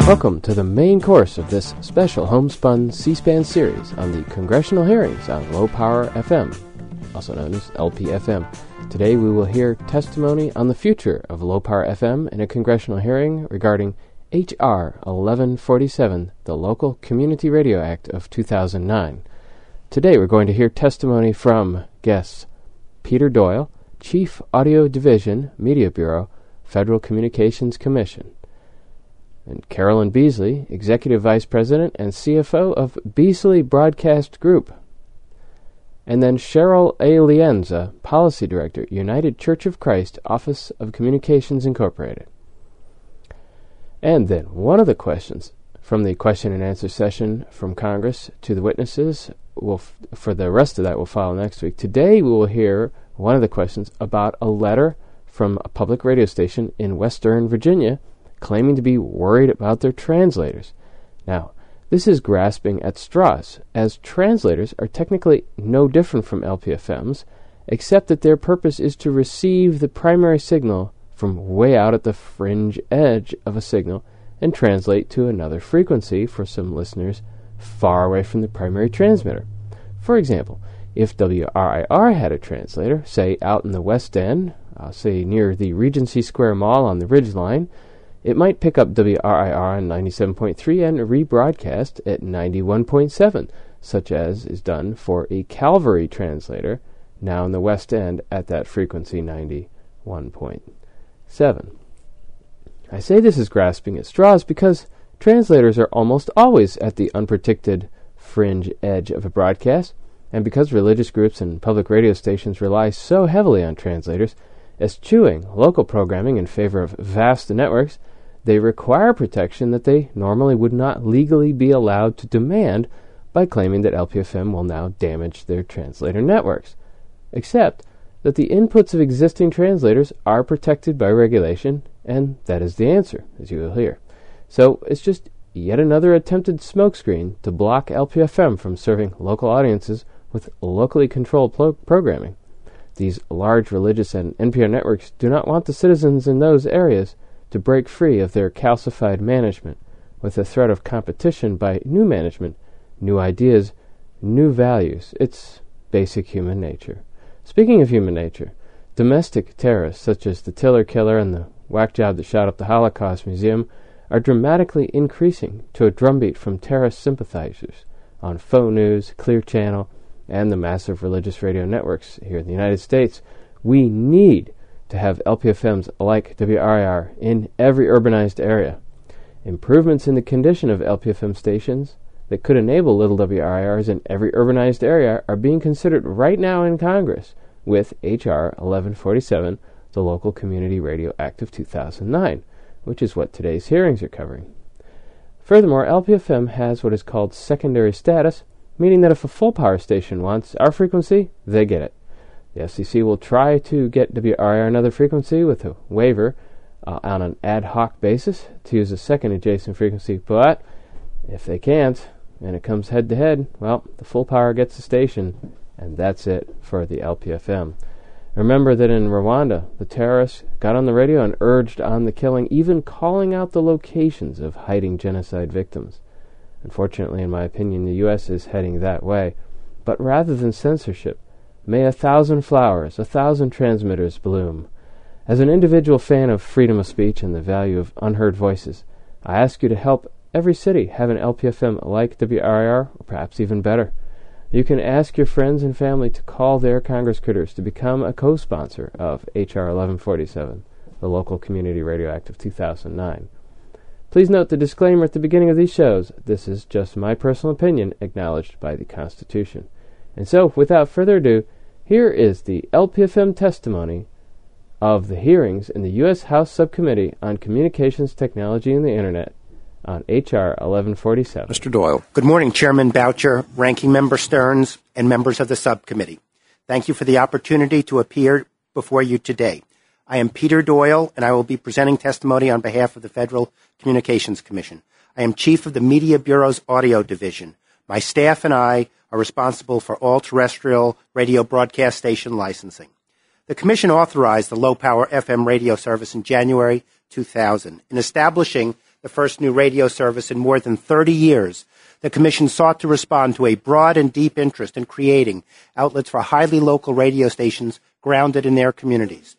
Welcome to the main course of this special homespun C-SPAN series on the congressional hearings on Low Power FM, also known as LPFM. Today we will hear testimony on the future of Low Power FM in a congressional hearing regarding H.R. 1147, the Local Community Radio Act of 2009. Today we're going to hear testimony from guests Peter Doyle, Chief Audio Division, Media Bureau, Federal Communications Commission, and Carolyn Beasley, Executive Vice President and CFO of Beasley Broadcast Group. And then Cheryl A. Lienza, Policy Director, United Church of Christ, Office of Communications Incorporated. And then one of the questions from the question and answer session from Congress to the witnesses, for the rest of that will follow next week. Today we will hear one of the questions about a letter from a public radio station in Western Virginia claiming to be worried about their translators. Now, this is grasping at straws, as translators are technically no different from LPFMs, except that their purpose is to receive the primary signal from way out at the fringe edge of a signal and translate to another frequency for some listeners far away from the primary transmitter. For example, if WRIR had a translator, say out in the West End, say near the Regency Square Mall on the Ridgeline, it might pick up WRIR on 97.3 and rebroadcast at 91.7, such as is done for a Calvary translator now in the West End at that frequency 91.7. I say this is grasping at straws because translators are almost always at the unprotected fringe edge of a broadcast, and because religious groups and public radio stations rely so heavily on translators, eschewing local programming in favor of vast networks, they require protection that they normally would not legally be allowed to demand by claiming that LPFM will now damage their translator networks. Except that the inputs of existing translators are protected by regulation, and that is the answer, as you will hear. So it's just yet another attempted smokescreen to block LPFM from serving local audiences with locally controlled programming. These large religious and NPR networks do not want the citizens in those areas to break free of their calcified management with the threat of competition by new management, new ideas, new values. It's basic human nature. Speaking of human nature, domestic terrorists such as the Tiller Killer and the whack job that shot up the Holocaust Museum are dramatically increasing to a drumbeat from terrorist sympathizers on Faux News, Clear Channel, and the massive religious radio networks here in the United States. We need to have LPFMs like WRIR in every urbanized area. Improvements in the condition of LPFM stations that could enable little WRIRs in every urbanized area are being considered right now in Congress with H.R. 1147, the Local Community Radio Act of 2009, which is what today's hearings are covering. Furthermore, LPFM has what is called secondary status, meaning that if a full power station wants our frequency, they get it. The FCC will try to get WRIR another frequency with a waiver on an ad hoc basis to use a second adjacent frequency, but if they can't, and it comes head-to-head, well, the full power gets the station, and that's it for the LPFM. Remember that in Rwanda, the terrorists got on the radio and urged on the killing, even calling out the locations of hiding genocide victims. Unfortunately, in my opinion, the U.S. is heading that way. But rather than censorship, may 1,000 flowers, 1,000 transmitters bloom. As an individual fan of freedom of speech and the value of unheard voices, I ask you to help every city have an LPFM like WRIR, or perhaps even better. You can ask your friends and family to call their Congress critters to become a co-sponsor of H.R. 1147, the Local Community Radio Act of 2009. Please note the disclaimer at the beginning of these shows. This is just my personal opinion acknowledged by the Constitution. And so, without further ado, here is the LPFM testimony of the hearings in the U.S. House Subcommittee on Communications Technology and the Internet on H.R. 1147. Mr. Doyle. Good morning, Chairman Boucher, Ranking Member Stearns, and members of the subcommittee. Thank you for the opportunity to appear before you today. I am Peter Doyle, and I will be presenting testimony on behalf of the Federal Communications Commission. I am Chief of the Media Bureau's Audio Division. My staff and I are responsible for all terrestrial radio broadcast station licensing. The Commission authorized the low-power FM radio service in January 2000. In establishing the first new radio service in more than 30 years, the Commission sought to respond to a broad and deep interest in creating outlets for highly local radio stations grounded in their communities.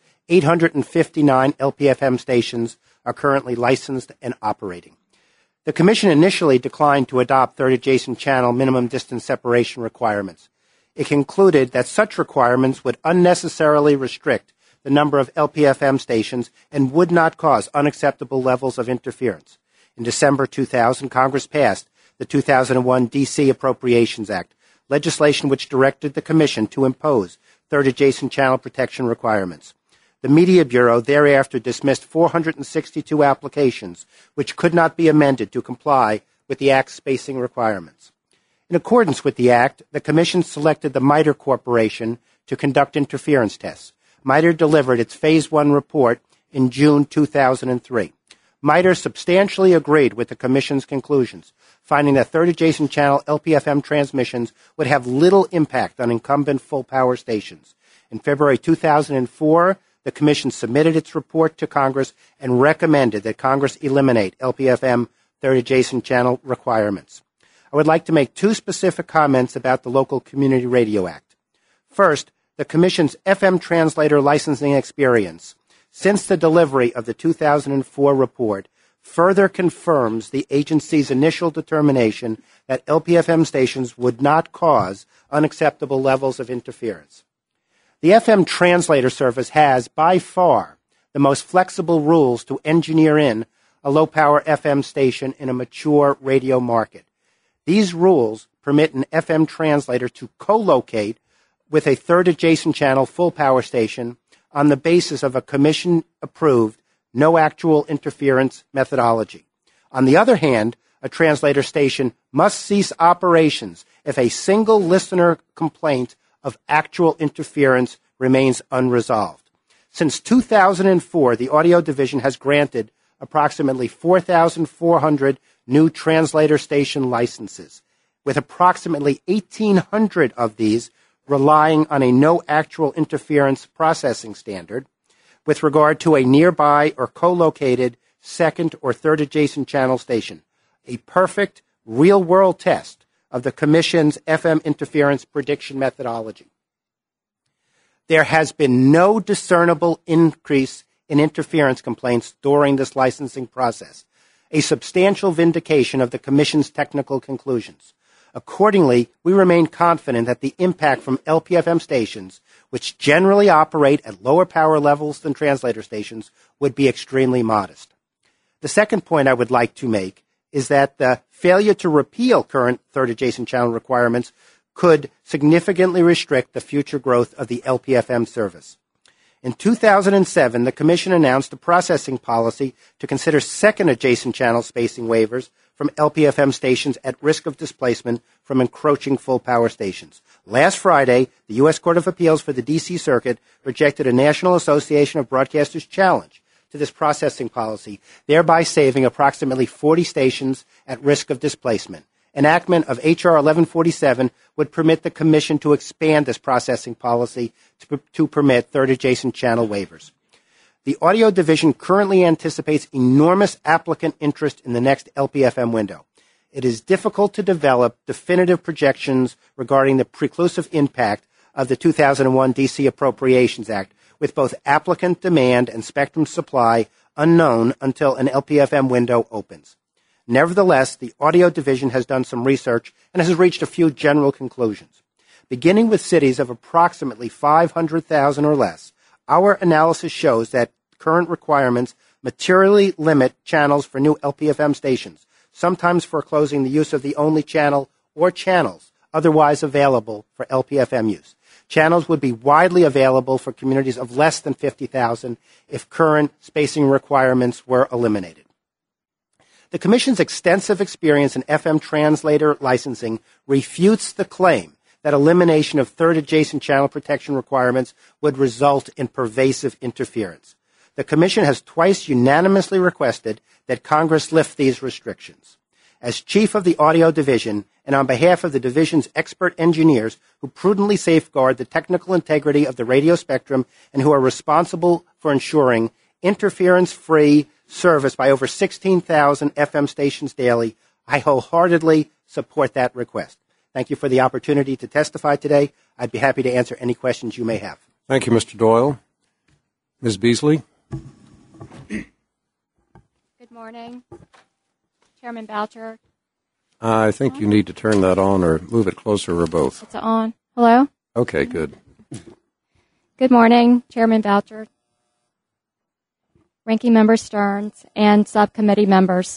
859 LPFM stations are currently licensed and operating. The Commission initially declined to adopt third adjacent channel minimum distance separation requirements. It concluded that such requirements would unnecessarily restrict the number of LPFM stations and would not cause unacceptable levels of interference. In December 2000, Congress passed the 2001 D.C. Appropriations Act, legislation which directed the Commission to impose third adjacent channel protection requirements. The Media Bureau thereafter dismissed 462 applications which could not be amended to comply with the Act's spacing requirements. In accordance with the Act, the Commission selected the MITRE Corporation to conduct interference tests. MITRE delivered its Phase 1 report in June 2003. MITRE substantially agreed with the Commission's conclusions, finding that third adjacent channel LPFM transmissions would have little impact on incumbent full-power stations. In February 2004, the Commission submitted its report to Congress and recommended that Congress eliminate LPFM third adjacent channel requirements. I would like to make two specific comments about the Local Community Radio Act. First, the Commission's FM translator licensing experience since the delivery of the 2004 report further confirms the agency's initial determination that LPFM stations would not cause unacceptable levels of interference. The FM translator service has, by far, the most flexible rules to engineer in a low-power FM station in a mature radio market. These rules permit an FM translator to co-locate with a third adjacent channel full-power station on the basis of a Commission-approved no actual interference methodology. On the other hand, a translator station must cease operations if a single listener complaint of actual interference remains unresolved. Since 2004, the Audio Division has granted approximately 4,400 new translator station licenses, with approximately 1,800 of these relying on a no actual interference processing standard with regard to a nearby or co-located second or third adjacent channel station, a perfect real-world test of the Commission's FM interference prediction methodology. There has been no discernible increase in interference complaints during this licensing process, a substantial vindication of the Commission's technical conclusions. Accordingly, we remain confident that the impact from LPFM stations, which generally operate at lower power levels than translator stations, would be extremely modest. The second point I would like to make is that the failure to repeal current third adjacent channel requirements could significantly restrict the future growth of the LPFM service. In 2007, the Commission announced a processing policy to consider second adjacent channel spacing waivers from LPFM stations at risk of displacement from encroaching full-power stations. Last Friday, the U.S. Court of Appeals for the D.C. Circuit rejected a National Association of Broadcasters challenge to this processing policy, thereby saving approximately 40 stations at risk of displacement. Enactment of H.R. 1147 would permit the Commission to expand this processing policy to permit third adjacent channel waivers. The Audio Division currently anticipates enormous applicant interest in the next LPFM window. It is difficult to develop definitive projections regarding the preclusive impact of the 2001 D.C. Appropriations Act, with both applicant demand and spectrum supply unknown until an LPFM window opens. Nevertheless, the Audio Division has done some research and has reached a few general conclusions. Beginning with cities of approximately 500,000 or less, our analysis shows that current requirements materially limit channels for new LPFM stations, sometimes foreclosing the use of the only channel or channels otherwise available for LPFM use. Channels would be widely available for communities of less than 50,000 if current spacing requirements were eliminated. The Commission's extensive experience in FM translator licensing refutes the claim that elimination of third adjacent channel protection requirements would result in pervasive interference. The Commission has twice unanimously requested that Congress lift these restrictions. As Chief of the Audio Division, and on behalf of the Division's expert engineers who prudently safeguard the technical integrity of the radio spectrum and who are responsible for ensuring interference-free service by over 16,000 FM stations daily. I wholeheartedly support that request. Thank you for the opportunity to testify today. I'd be happy to answer any questions you may have. Thank you, Mr. Doyle. Ms. Beasley? Good morning. Chairman Boucher. I think you need to turn that on or move it closer or both. It's on. Hello? Okay, good. Good morning, Chairman Boucher, Ranking Member Stearns, and subcommittee members.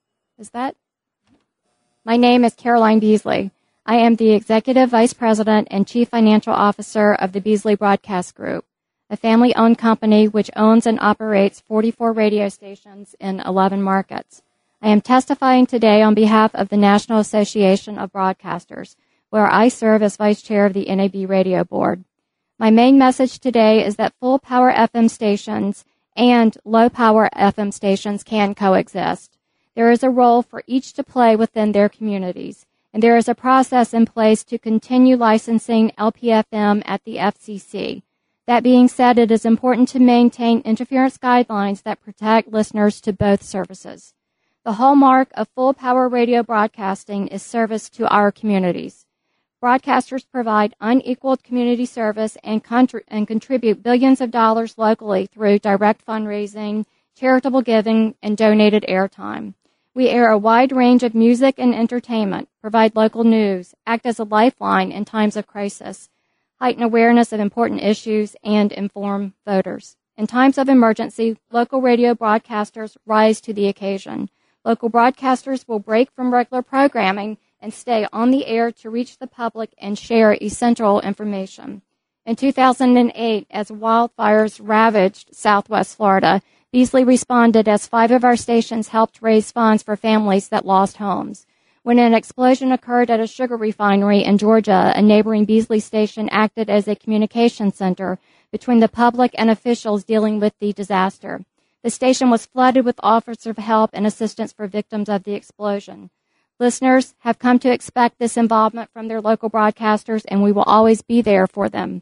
My name is Caroline Beasley. I am the Executive Vice President and Chief Financial Officer of the Beasley Broadcast Group, a family-owned company which owns and operates 44 radio stations in 11 markets. I am testifying today on behalf of the National Association of Broadcasters, where I serve as Vice Chair of the NAB Radio Board. My main message today is that full-power FM stations and low-power FM stations can coexist. There is a role for each to play within their communities, and there is a process in place to continue licensing LPFM at the FCC. That being said, it is important to maintain interference guidelines that protect listeners to both services. The hallmark of full-power radio broadcasting is service to our communities. Broadcasters provide unequaled community service and contribute billions of dollars locally through direct fundraising, charitable giving, and donated airtime. We air a wide range of music and entertainment, provide local news, act as a lifeline in times of crisis, heighten awareness of important issues, and inform voters. In times of emergency, local radio broadcasters rise to the occasion. Local broadcasters will break from regular programming and stay on the air to reach the public and share essential information. In 2008, as wildfires ravaged Southwest Florida, Beasley responded as 5 of our stations helped raise funds for families that lost homes. When an explosion occurred at a sugar refinery in Georgia, a neighboring Beasley station acted as a communication center between the public and officials dealing with the disaster. The station was flooded with offers of help and assistance for victims of the explosion. Listeners have come to expect this involvement from their local broadcasters, and we will always be there for them.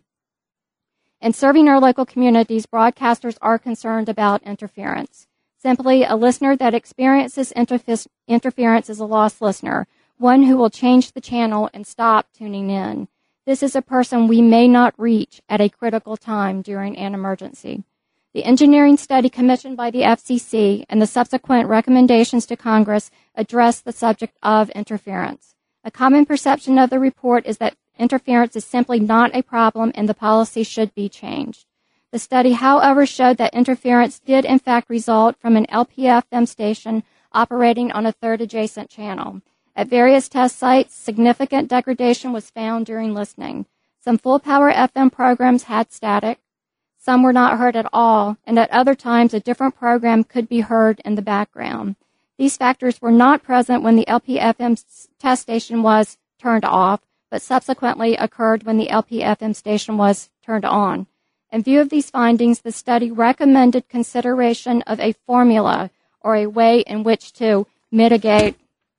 In serving our local communities, broadcasters are concerned about interference. Simply, a listener that experiences interference is a lost listener, one who will change the channel and stop tuning in. This is a person we may not reach at a critical time during an emergency. The engineering study commissioned by the FCC and the subsequent recommendations to Congress address the subject of interference. A common perception of the report is that interference is simply not a problem and the policy should be changed. The study, however, showed that interference did in fact result from an LPFM station operating on a third adjacent channel. At various test sites, significant degradation was found during listening. Some full-power FM programs had static. Some were not heard at all, and at other times a different program could be heard in the background. These factors were not present when the LPFM test station was turned off, but subsequently occurred when the LPFM station was turned on. In view of these findings, the study recommended consideration of a formula or a way in which to mitigate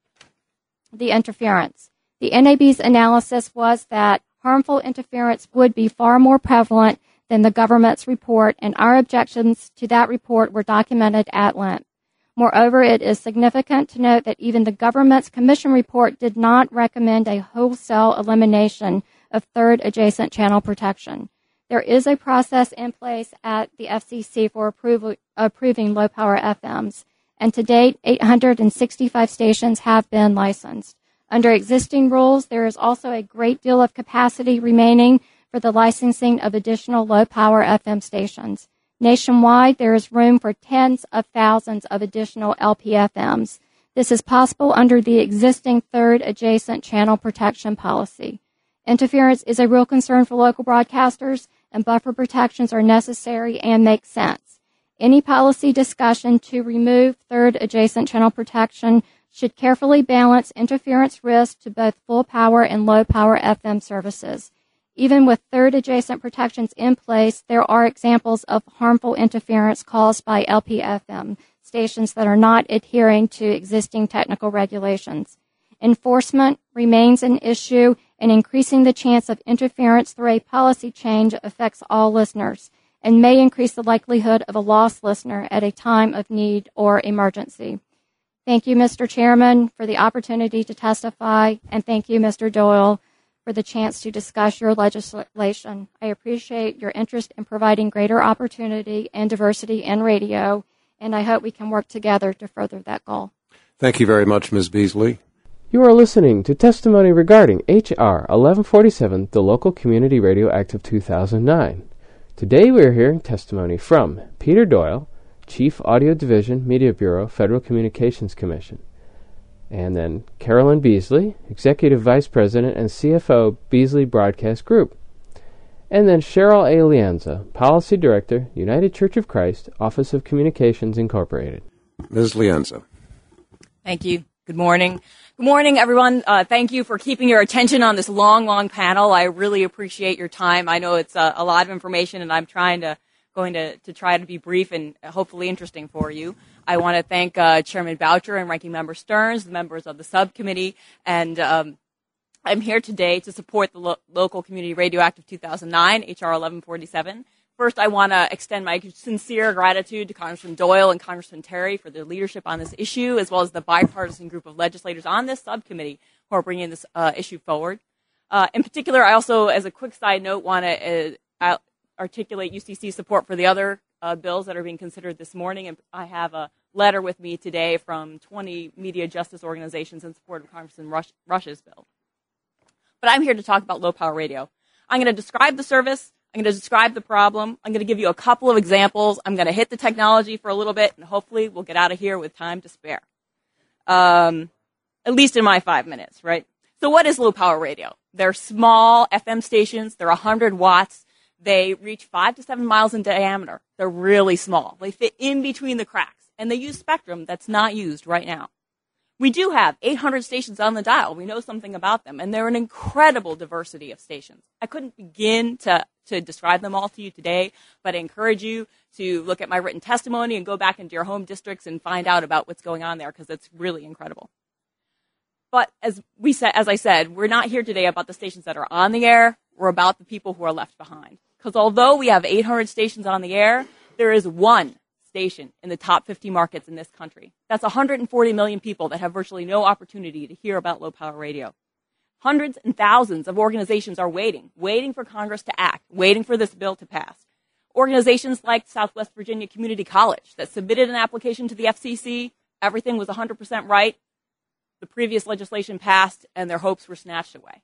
the interference. The NAB's analysis was that harmful interference would be far more prevalent than the government's report, and our objections to that report were documented at length. Moreover, it is significant to note that even the government's commission report did not recommend a wholesale elimination of third adjacent channel protection. There is a process in place at the FCC for approving low-power FMs, and to date, 865 stations have been licensed. Under existing rules, there is also a great deal of capacity remaining for the licensing of additional low-power FM stations. Nationwide, there is room for tens of thousands of additional LPFMs. This is possible under the existing third adjacent channel protection policy. Interference is a real concern for local broadcasters, and buffer protections are necessary and make sense. Any policy discussion to remove third adjacent channel protection should carefully balance interference risk to both full-power and low-power FM services. Even with third adjacent protections in place, there are examples of harmful interference caused by LPFM stations that are not adhering to existing technical regulations. Enforcement remains an issue, and increasing the chance of interference through a policy change affects all listeners. and may increase the likelihood of a lost listener at a time of need or emergency. Thank you, Mr. Chairman, for the opportunity to testify, and thank you, Mr. Doyle, for the chance to discuss your legislation. I appreciate your interest in providing greater opportunity and diversity in radio, and I hope we can work together to further that goal. Thank you very much, Ms. Beasley. You are listening to testimony regarding H.R. 1147, the Local Community Radio Act of 2009. Today we are hearing testimony from Peter Doyle, Chief Audio Division, Media Bureau, Federal Communications Commission, and then Carolyn Beasley, Executive Vice President and CFO, Beasley Broadcast Group, and then Cheryl A. Lienza, Policy Director, United Church of Christ, Office of Communications, Incorporated. Ms. Lienza. Thank you. Good morning. Good morning, everyone. Thank you for keeping your attention on this long panel. I really appreciate your time. I know it's a lot of information, and I'm going to try to be brief and hopefully interesting for you. I want to thank Chairman Boucher and Ranking Member Stearns, the members of the subcommittee, and I'm here today to support the Local Community Radio Act of 2009, H.R. 1147. First, I want to extend my sincere gratitude to Congressman Doyle and Congressman Terry for their leadership on this issue, as well as the bipartisan group of legislators on this subcommittee who are bringing this issue forward. In particular, I also, as a quick side note, want to articulate UCC support for the other bills that are being considered this morning. And I have a letter with me today from 20 media justice organizations in support of Congressman Rush's bill. But I'm here to talk about low-power radio. I'm going to describe the service. I'm going to describe the problem. I'm going to give you a couple of examples. I'm going to hit the technology for a little bit, and hopefully we'll get out of here with time to spare. At least in my 5 minutes, right? So what is low-power radio? They're small FM stations. They're 100 watts. They reach 5 to 7 miles in diameter. They're really small. They fit in between the cracks, and they use spectrum that's not used right now. We do have 800 stations on the dial. We know something about them, and they're an incredible diversity of stations. I couldn't begin to describe them all to you today, but I encourage you to look at my written testimony and go back into your home districts and find out about what's going on there, because it's really incredible. But as I said, we're not here today about the stations that are on the air. We're about the people who are left behind. Because although we have 800 stations on the air, there is one station in the top 50 markets in this country. That's 140 million people that have virtually no opportunity to hear about low-power radio. Hundreds and thousands of organizations are waiting for Congress to act, waiting for this bill to pass. Organizations like Southwest Virginia Community College that submitted an application to the FCC, everything was 100% right. The previous legislation passed, and their hopes were snatched away.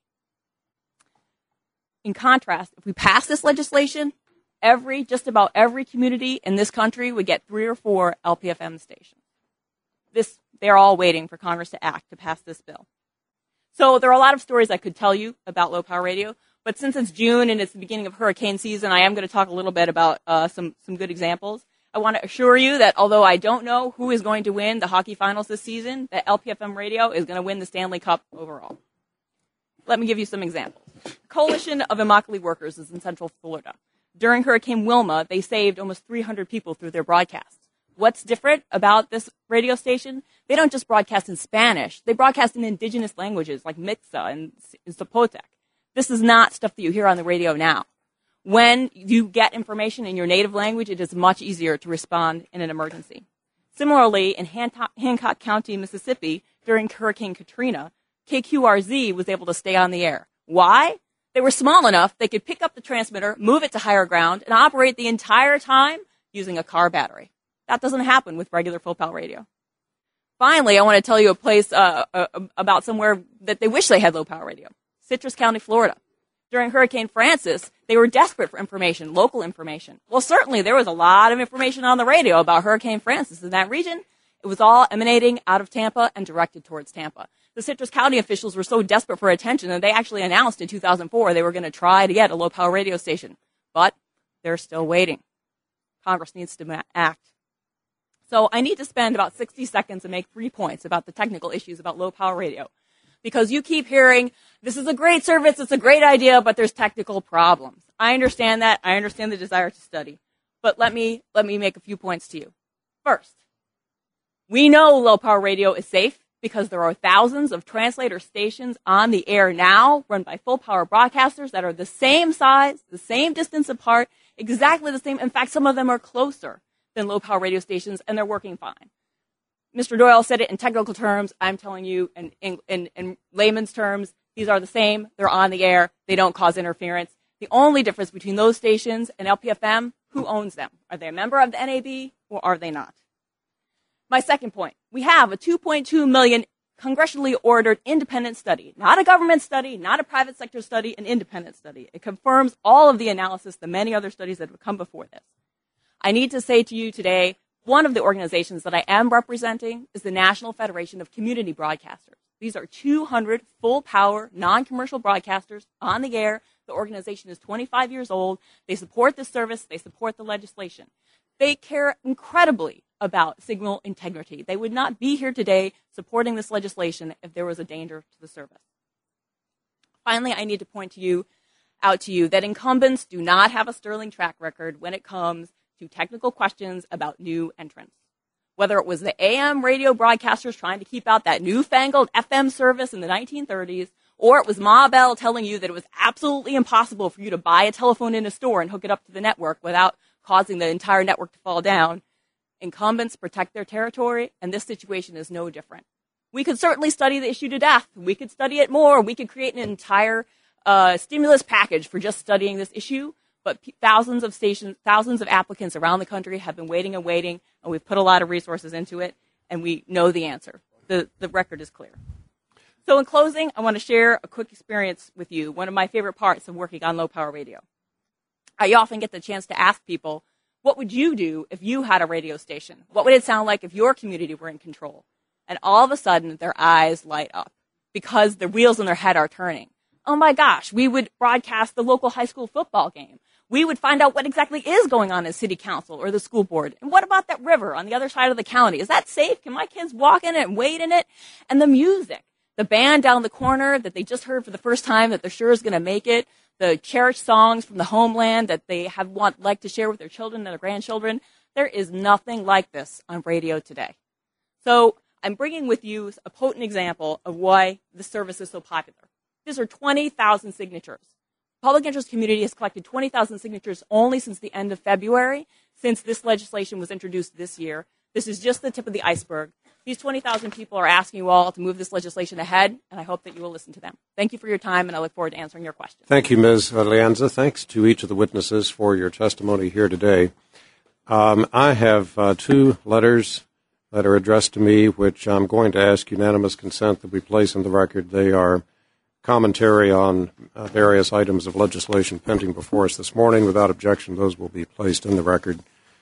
In contrast, if we pass this legislation, just about every community in this country would get 3 or 4 LPFM stations. They're all waiting for Congress to act to pass this bill. So there are a lot of stories I could tell you about low-power radio, but since it's June and it's the beginning of hurricane season, I am going to talk a little bit about some good examples. I want to assure you that although I don't know who is going to win the hockey finals this season, that LPFM radio is going to win the Stanley Cup overall. Let me give you some examples. The Coalition of Immokalee Workers is in Central Florida. During Hurricane Wilma, they saved almost 300 people through their broadcasts. What's different about this radio station? They don't just broadcast in Spanish. They broadcast in indigenous languages like Mixa and Zapotec. This is not stuff that you hear on the radio now. When you get information in your native language, it is much easier to respond in an emergency. Similarly, in Hancock County, Mississippi, during Hurricane Katrina, KQRZ was able to stay on the air. Why? They were small enough they could pick up the transmitter, move it to higher ground, and operate the entire time using a car battery. That doesn't happen with regular full-power radio. Finally, I want to tell you a place about somewhere that they wish they had low-power radio. Citrus County, Florida. During Hurricane Francis, they were desperate for information, local information. Well, certainly there was a lot of information on the radio about Hurricane Francis in that region. It was all emanating out of Tampa and directed towards Tampa. The Citrus County officials were so desperate for attention that they actually announced in 2004 they were going to try to get a low-power radio station. But they're still waiting. Congress needs to act. So I need to spend about 60 seconds and make 3 points about the technical issues about low-power radio. Because you keep hearing, this is a great service, it's a great idea, but there's technical problems. I understand that. I understand the desire to study. But let me make a few points to you. First, we know low-power radio is safe because there are thousands of translator stations on the air now run by full-power broadcasters that are the same size, the same distance apart, exactly the same. In fact, some of them are closer than low-power radio stations, and they're working fine. Mr. Doyle said it in technical terms. I'm telling you in layman's terms, these are the same. They're on the air. They don't cause interference. The only difference between those stations and LPFM, who owns them? Are they a member of the NAB or are they not? My second point, we have a 2.2 million congressionally ordered independent study, not a government study, not a private sector study, an independent study. It confirms all of the analysis, the many other studies that have come before this. I need to say to you today, one of the organizations that I am representing is the National Federation of Community Broadcasters. These are 200 full-power, non-commercial broadcasters on the air. The organization is 25 years old. They support the service. They support the legislation. They care incredibly about signal integrity. They would not be here today supporting this legislation if there was a danger to the service. Finally, I need to point out to you that incumbents do not have a sterling track record when it comes to technical questions about new entrants. Whether it was the AM radio broadcasters trying to keep out that newfangled FM service in the 1930s, or it was Ma Bell telling you that it was absolutely impossible for you to buy a telephone in a store and hook it up to the network without causing the entire network to fall down, incumbents protect their territory, and this situation is no different. We could certainly study the issue to death. We could study it more. We could create an entire stimulus package for just studying this issue, but thousands of applicants around the country have been waiting, and we've put a lot of resources into it, and we know the answer. The record is clear. So in closing, I want to share a quick experience with you, one of my favorite parts of working on low-power radio. I often get the chance to ask people, what would you do if you had a radio station? What would it sound like if your community were in control? And all of a sudden, their eyes light up because the wheels in their head are turning. Oh my gosh, we would broadcast the local high school football game. We would find out what exactly is going on in city council or the school board. And what about that river on the other side of the county? Is that safe? Can my kids walk in it and wade in it? And the music, the band down the corner that they just heard for the first time that they're sure is going to make it, the cherished songs from the homeland that they like to share with their children and their grandchildren. There is nothing like this on radio today. So I'm bringing with you a potent example of why the service is so popular. These are 20,000 signatures. Public interest community has collected 20,000 signatures only since the end of February, since this legislation was introduced this year. This is just the tip of the iceberg. These 20,000 people are asking you all to move this legislation ahead, and I hope that you will listen to them. Thank you for your time, and I look forward to answering your questions. Thank you, Ms. Lianza. Thanks to each of the witnesses for your testimony here today. I have two letters that are addressed to me, which I'm going to ask unanimous consent that we place in the record. They are commentary on various items of legislation pending before us this morning. Without objection, those will be placed in the record.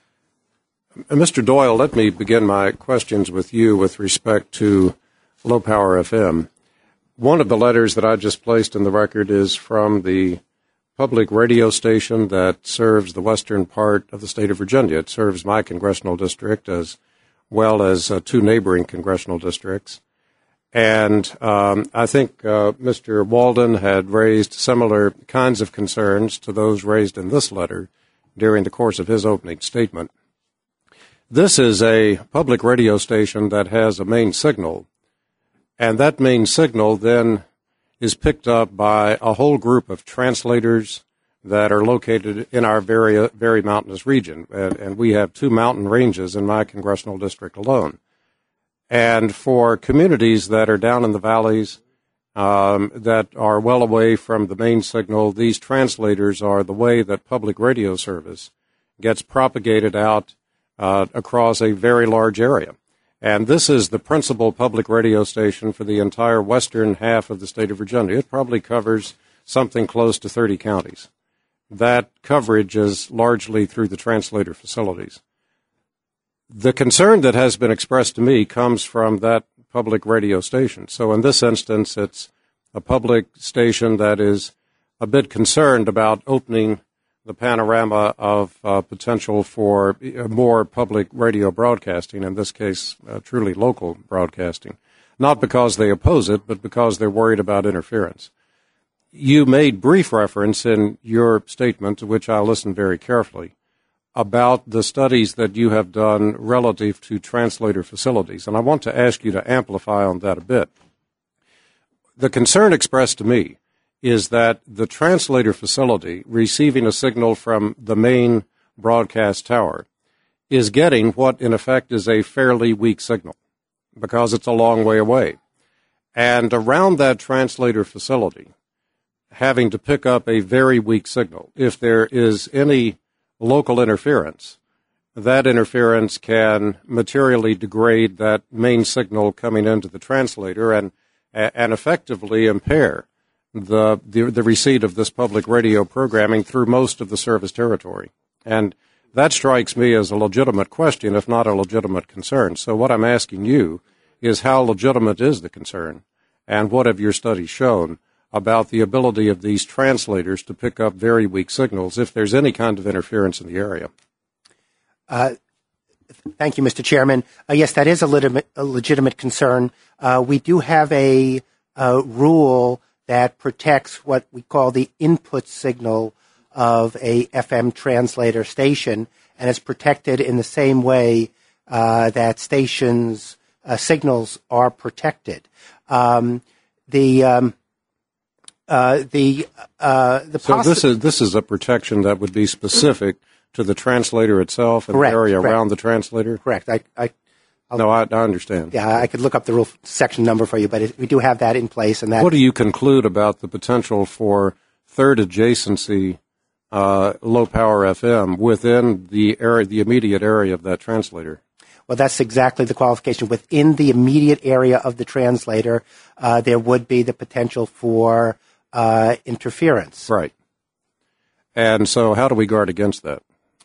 Mr. Doyle, let me begin my questions with you with respect to low-power FM. One of the letters that I just placed in the record is from the public radio station that serves the western part of the state of Virginia. It serves my congressional district as well as two neighboring congressional districts. And I think Mr. Walden had raised similar kinds of concerns to those raised in this letter during the course of his opening statement. This is a public radio station that has a main signal, and that main signal then is picked up by a whole group of translators that are located in our very mountainous region, and we have two mountain ranges in my congressional district alone. And for communities that are down in the valleys that are well away from the main signal, these translators are the way that public radio service gets propagated out across a very large area. And this is the principal public radio station for the entire western half of the state of Virginia. It probably covers something close to 30 counties. That coverage is largely through the translator facilities. The concern that has been expressed to me comes from that public radio station. So in this instance, it's a public station that is a bit concerned about opening the panorama of potential for more public radio broadcasting, in this case, truly local broadcasting, not because they oppose it, but because they're worried about interference. You made brief reference in your statement, to which I listened very carefully, about the studies that you have done relative to translator facilities, and I want to ask you to amplify on that a bit. The concern expressed to me is that the translator facility receiving a signal from the main broadcast tower is getting what in effect is a fairly weak signal because it's a long way away. And around that translator facility, having to pick up a very weak signal, if there is any local interference, that interference can materially degrade that main signal coming into the translator and effectively impair the receipt of this public radio programming through most of the service territory. And that strikes me as a legitimate question, if not a legitimate concern. So what I'm asking you is how legitimate is the concern, and what have your studies shown about the ability of these translators to pick up very weak signals if there's any kind of interference in the area? Thank you, Mr. Chairman. Yes, that is a legitimate concern. We do have a rule that protects what we call the input signal of a FM translator station, and it's protected in the same way that stations' signals are protected. So this is a protection that would be specific to the translator itself and correct, the area correct. around the translator? Correct. I understand. Yeah, I could look up the rule section number for you, but we do have that in place. And that. What do you conclude about the potential for third adjacency low power FM within the immediate area of that translator? Well, that's exactly the qualification. Within the immediate area of the translator, there would be the potential for interference. Right. And so how do we guard against that?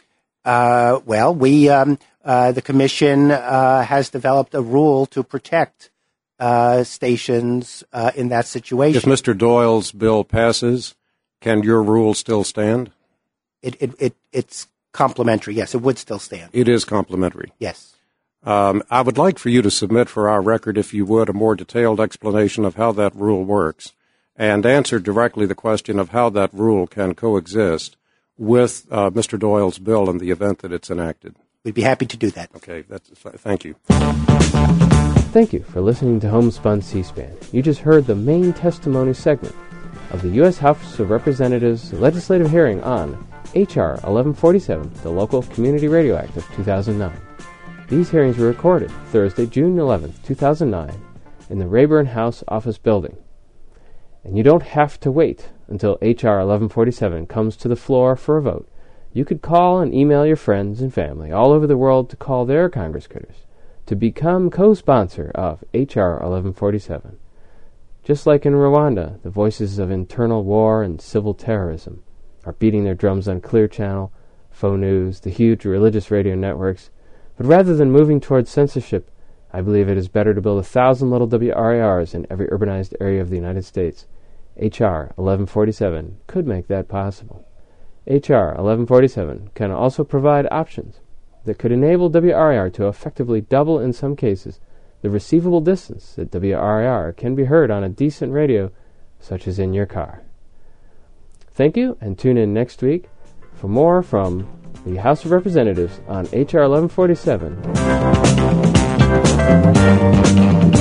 The Commission has developed a rule to protect stations in that situation. If Mr. Doyle's bill passes, can your rule still stand? It's complementary. Yes, it would still stand. It is complementary. Yes. I would like for you to submit for our record, if you would, a more detailed explanation of how that rule works and answer directly the question of how that rule can coexist with Mr. Doyle's bill in the event that it's enacted. We'd be happy to do that. Okay, thank you. Thank you for listening to Homespun C-SPAN. You just heard the main testimony segment of the U.S. House of Representatives legislative hearing on H.R. 1147, the Local Community Radio Act of 2009. These hearings were recorded Thursday, June 11, 2009, in the Rayburn House Office Building. And you don't have to wait until H.R. 1147 comes to the floor for a vote. You could call and email your friends and family all over the world to call their Congress critters to become co-sponsor of H.R. 1147. Just like in Rwanda, the voices of internal war and civil terrorism are beating their drums on Clear Channel, Faux News, the huge religious radio networks. But rather than moving towards censorship, I believe it is better to build 1,000 little WRIRs in every urbanized area of the United States. H.R. 1147 could make that possible. H.R. 1147 can also provide options that could enable WRIR to effectively double, in some cases, the receivable distance that WRIR can be heard on a decent radio, such as in your car. Thank you, and tune in next week for more from the House of Representatives on H.R. 1147.